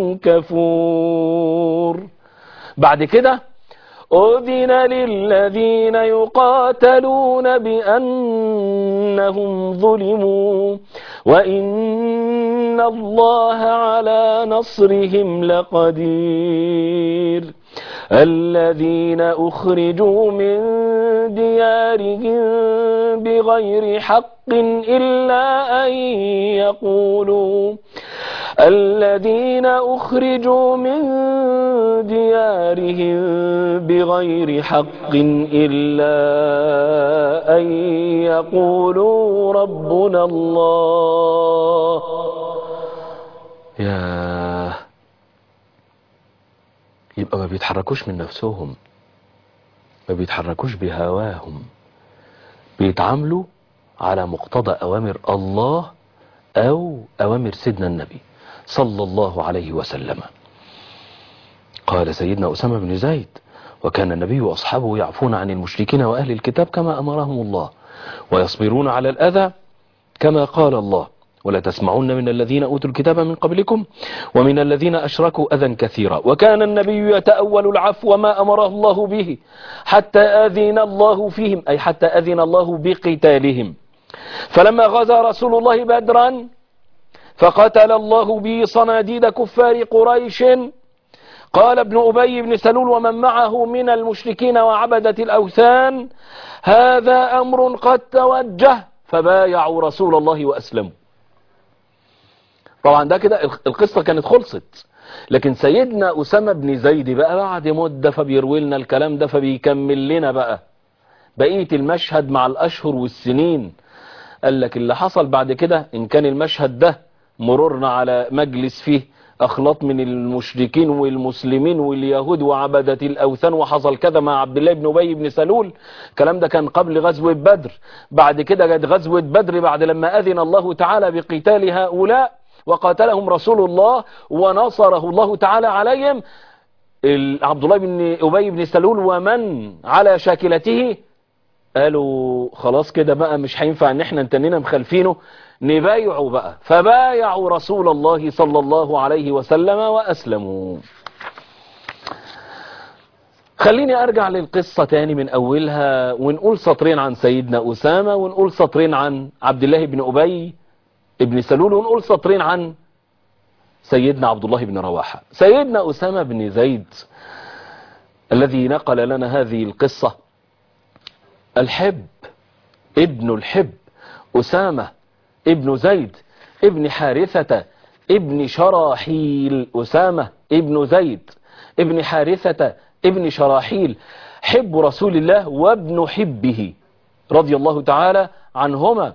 كفور. بعد كده أذن للذين يقاتلون بأنهم ظلموا وإن الله على نصرهم لقدير. الذين أخرجوا من ديارهم بغير حق إلا أن يقولوا الذين أخرجوا من ديارهم بغير حق إلا أن يقولوا ربنا الله. ياه، يبقى ما بيتحركوش من نفسهم، ما بيتحركوش بهواهم، بيتعاملوا على مقتضى أوامر الله أو أوامر سيدنا النبي صلى الله عليه وسلم. قال سيدنا أسامة بن زيد: وكان النبي وأصحابه يعفون عن المشركين وأهل الكتاب كما أمرهم الله ويصبرون على الأذى كما قال الله ولا تسمعون من الذين أوتوا الكتاب من قبلكم ومن الذين أشركوا أذى كثيرا وكان النبي يتأول العفو وما أمره الله به حتى أذن الله فيهم، أي حتى أذن الله بقتالهم. فلما غزا رسول الله بدرا فقتل الله به صناديد كفار قريش، قال ابن أبي بن سلول ومن معه من المشركين وعبدة الأوثان: هذا أمر قد توجه، فبايعوا رسول الله وأسلموا. طبعا ده كده القصة كانت خلصت، لكن سيدنا أسامة بن زيد بقى بعد مدة فبيروي لنا الكلام ده، فبيكمل لنا بقى بقية المشهد مع الأشهر والسنين. قال لك اللي حصل بعد كده، إن كان المشهد ده مرورنا على مجلس فيه أخلاط من المشركين والمسلمين واليهود وعبدة الأوثان، وحصل كذا مع عبد الله بن أبي بن سلول، الكلام ده كان قبل غزوة بدر. بعد كده جت غزوة بدر بعد لما أذن الله تعالى بقتال هؤلاء وقاتلهم رسول الله ونصره الله تعالى عليهم. عبد الله بن أبي بن سلول ومن على شاكلته قالوا خلاص كده بقى مش هينفع ان احنا نتنينا مخالفينه، نبايعوا بقى، فبايعوا رسول الله صلى الله عليه وسلم وأسلموا. خليني ارجع للقصة تاني من اولها ونقول سطرين عن سيدنا أسامة، ونقول سطرين عن عبد الله بن أبي بن سلول، ونقول سطرين عن سيدنا عبد الله بن رواحة. سيدنا أسامة بن زيد الذي نقل لنا هذه القصة، الحب ابن الحب أسامة ابن زيد ابن حارثة ابن شراحيل. أسامة ابن زيد ابن حارثة ابن شراحيل، حب رسول الله وابن حبه رضي الله تعالى عنهما.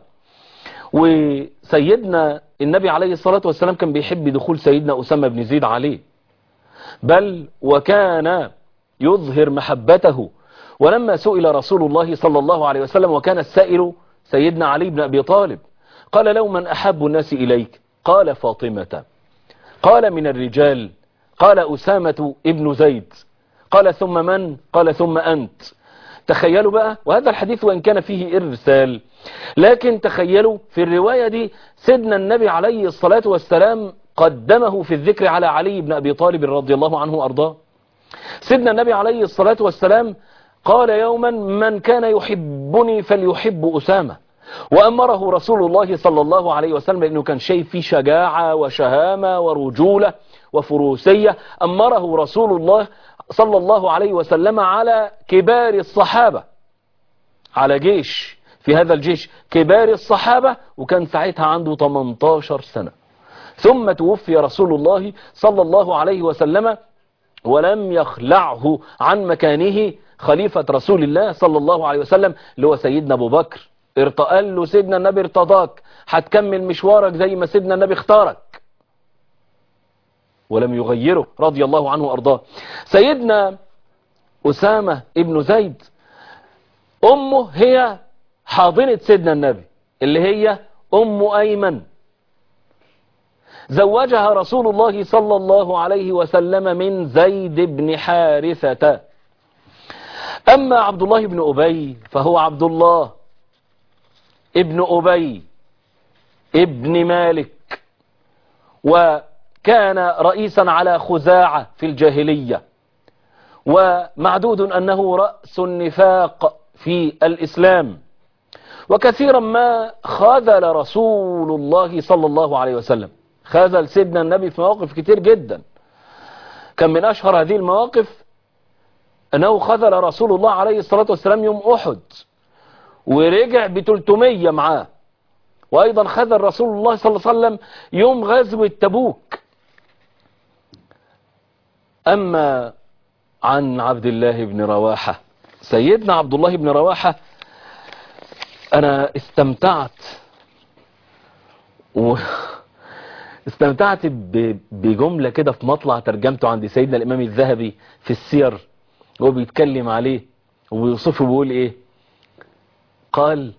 وسيدنا النبي عليه الصلاة والسلام كان بيحب دخول سيدنا أسامة بن زيد عليه، بل وكان يظهر محبته. ولما سئل رسول الله صلى الله عليه وسلم، وكان السائل سيدنا علي بن أبي طالب، قال له: من أحب الناس إليك؟ قال: فاطمة. قال: من الرجال؟ قال: أسامة ابن زيد. قال: ثم من؟ قال: ثم أنت. تخيلوا بقى، وهذا الحديث وإن كان فيه إرسال، لكن تخيلوا في الرواية دي سيدنا النبي عليه الصلاة والسلام قدمه في الذكر على علي بن أبي طالب رضي الله عنه وأرضاه. سيدنا النبي عليه الصلاة والسلام قال يوما: من كان يحبني فليحب أسامة. وأمره رسول الله صلى الله عليه وسلم، لأنه كان شايف فيه شجاعة وشهامة ورجولة وفروسية. أمره رسول الله صلى الله عليه وسلم على كبار الصحابة، على جيش في هذا الجيش كبار الصحابة، وكان ساعتها عنده 18 سنة. ثم توفي رسول الله صلى الله عليه وسلم ولم يخلعه عن مكانه خليفة رسول الله صلى الله عليه وسلم اللي هو سيدنا أبو بكر. قال له سيدنا النبي ارتضاك، هتكمل مشوارك زي ما سيدنا النبي اختارك، ولم يغيره رضي الله عنه وأرضاه. سيدنا أسامة ابن زيد أمه هي حاضنة سيدنا النبي اللي هي أم أيمن، زوجها رسول الله صلى الله عليه وسلم من زيد بن حارثة. أما عبد الله بن أبي فهو عبد الله ابن أبي ابن مالك، وكان رئيسا على خزاعة في الجاهلية، ومعدود أنه رأس النفاق في الإسلام، وكثيرا ما خذل رسول الله صلى الله عليه وسلم، خذل سيدنا النبي في مواقف كتير جدا. كان من أشهر هذه المواقف أنه خذل رسول الله عليه الصلاة والسلام يوم أحد، ورجع ب300 معاه. وأيضا خذل رسول الله صلى الله عليه وسلم يوم غزوة تبوك. أما عن عبد الله بن رواحة، سيدنا عبد الله بن رواحة أنا استمتعت بجملة كده في مطلع ترجمته عند سيدنا الإمام الذهبي في السير، هو بيتكلم عليه وبيوصفه بيقول إيه؟ قال: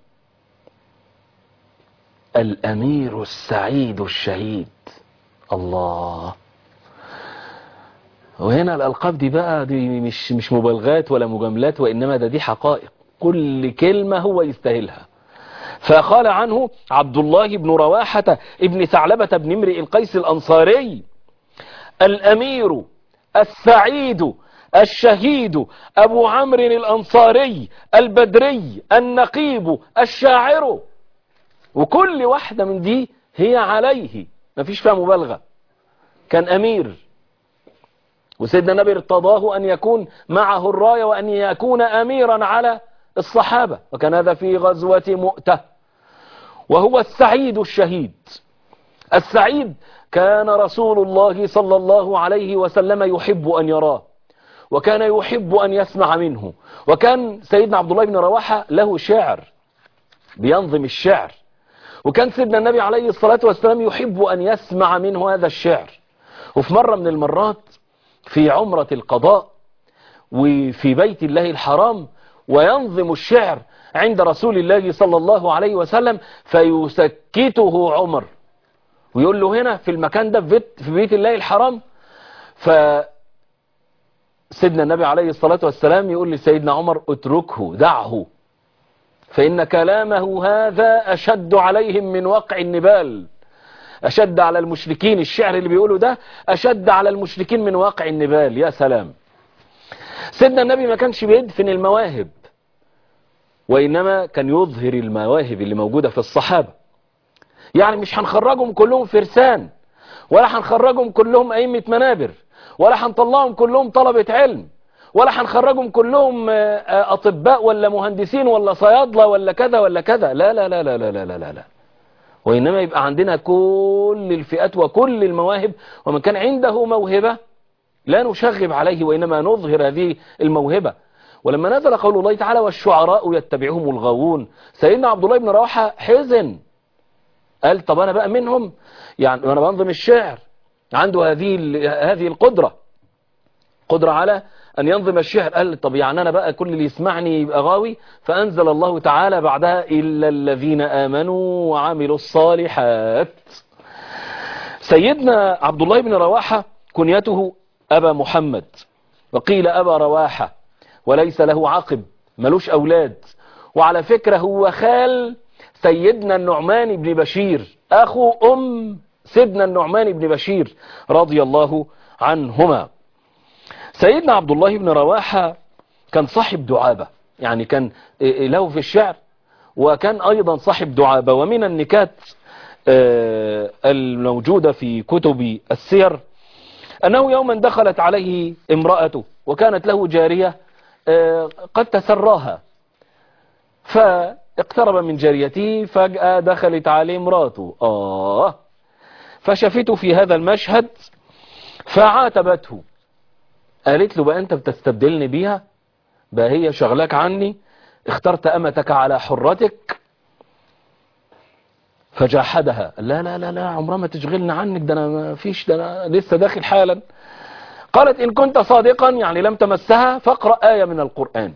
الأمير السعيد الشهيد. الله. وهنا الألقاب دي بقى دي مش مبالغات ولا مجاملات، وإنما دي حقائق، كل كلمة هو يستاهلها. فقال عنه عبد الله بن رواحة ابن ثعلبة بن امرئ القيس الأنصاري: الأمير السعيد الشهيد أبو عمرو الأنصاري البدري النقيب الشاعر. وكل واحدة من دي هي عليه، مفيش فيها مبالغة. كان أمير، وسيدنا النبي ارتضاه أن يكون معه الراية وأن يكون أميرا على الصحابة، وكان هذا في غزوة مؤتة. وهو السعيد الشهيد. السعيد كان رسول الله صلى الله عليه وسلم يحب أن يراه، وكان يحب أن يسمع منه. وكان سيدنا عبد الله بن رواحة له شعر، بينظم الشعر، وكان سيدنا النبي عليه الصلاة والسلام يحب أن يسمع منه هذا الشعر. وفي مرة من المرات في عمرة القضاء وفي بيت الله الحرام، وينظم الشعر عند رسول الله صلى الله عليه وسلم، فيسكته عمر ويقول له هنا في المكان ده في بيت الله الحرام. فسيدنا النبي عليه الصلاة والسلام يقول لسيدنا عمر: اتركه، دعه، فإن كلامه هذا أشد عليهم من وقع النبال. أشد على المشركين، الشعر اللي بيقوله ده أشد على المشركين من واقع النبال. يا سلام. سيدنا النبي ما كانش بيدفن المواهب، وإنما كان يظهر المواهب اللي موجودة في الصحابة. يعني مش هنخرجهم كلهم فرسان، ولا هنخرجهم كلهم أئمة منابر، ولا هنطلعهم كلهم طلبة علم، ولا هنخرجهم كلهم أطباء ولا مهندسين ولا صيادلة ولا كذا ولا كذا. لا لا لا لا لا لا لا لا. وإنما يبقى عندنا كل الفئات وكل المواهب، ومن كان عنده موهبة لا نشغب عليه، وإنما نظهر هذه الموهبة. ولما نزل قول الله تعالى: والشعراء يتبعهم الغاوون، سيدنا عبد الله بن رواحة حزن، قال: طب أنا بقى منهم؟ يعني أنا بنظم الشعر، عنده هذه القدرة على أن ينظم الشعر. قال: طب يعني أنا بقى كل اللي يسمعني يبقى غاوي؟ فأنزل الله تعالى بعدها: إلا الذين آمنوا وعملوا الصالحات. سيدنا عبد الله بن رواحة كنيته أبا محمد، وقيل أبا رواحة، وليس له عقب، ملوش أولاد. وعلى فكرة هو خال سيدنا النعمان بن بشير، أخو أم سيدنا النعمان بن بشير رضي الله عنهما. سيدنا عبد الله بن رواحة كان صاحب دعابة، يعني كان له في الشعر، وكان أيضا صاحب دعابة. ومن النكات الموجودة في كتب السير أنه يوما دخلت عليه امرأته، وكانت له جارية قد تسراها، اقترب من جاريته، فجأة دخلت عليه مراته فشافته في هذا المشهد فعاتبته، قالت له بقى انت بتستبدلني بيها، بقى هي شغلك عني، اخترت أمتك على حرتك. فجاحدها، لا لا لا لا، عمرها ما تشغلنا عنك، ده انا ما فيش، ده انا لسه داخل حالا. قالت إن كنت صادقا يعني لم تمسها فاقرأ آية من القرآن.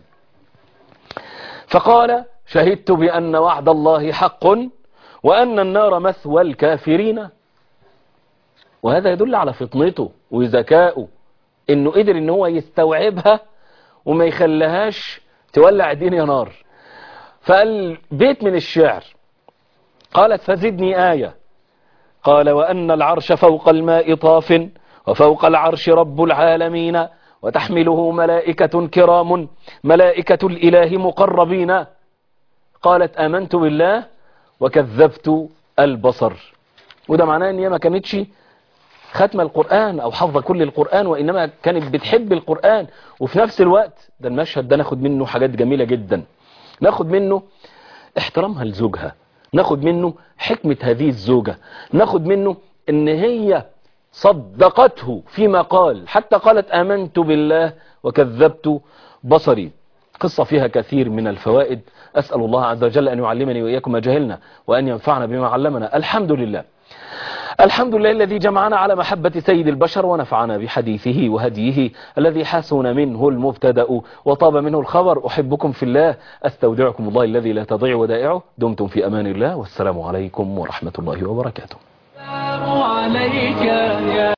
فقال شهدت بأن وعد الله حق وأن النار مثوى الكافرين. وهذا يدل على فطنته وذكائه، انه قدر ان هو يستوعبها وما يخليهاش تولع الدنيا نار. فقال بيت من الشعر، قالت فزدني آية، قال وأن العرش فوق الماء طاف وفوق العرش رب العالمين وتحمله ملائكة كرام ملائكة الإله مقربين. قالت آمنت بالله وكذبت البصر. وده معناه ان هي ما كانتش ختم القرآن او حفظ كل القرآن، وانما كانت بتحب القرآن. وفي نفس الوقت ده المشهد ده ناخد منه حاجات جميلة جدا، ناخد منه احترامها لزوجها، ناخد منه حكمة هذه الزوجة، ناخد منه ان هي صدقته فيما قال، حتى قالت آمنت بالله وكذبت بصري. قصة فيها كثير من الفوائد. أسأل الله عز وجل أن يعلمني وإياكم ما جهلنا وأن ينفعنا بما علمنا. الحمد لله، الحمد لله الذي جمعنا على محبة سيد البشر ونفعنا بحديثه وهديه الذي حسن منه المبتدأ وطاب منه الخبر. أحبكم في الله، أستودعكم الله الذي لا تضيع ودائعه. دمتم في أمان الله، والسلام عليكم ورحمة الله وبركاته. عليك يا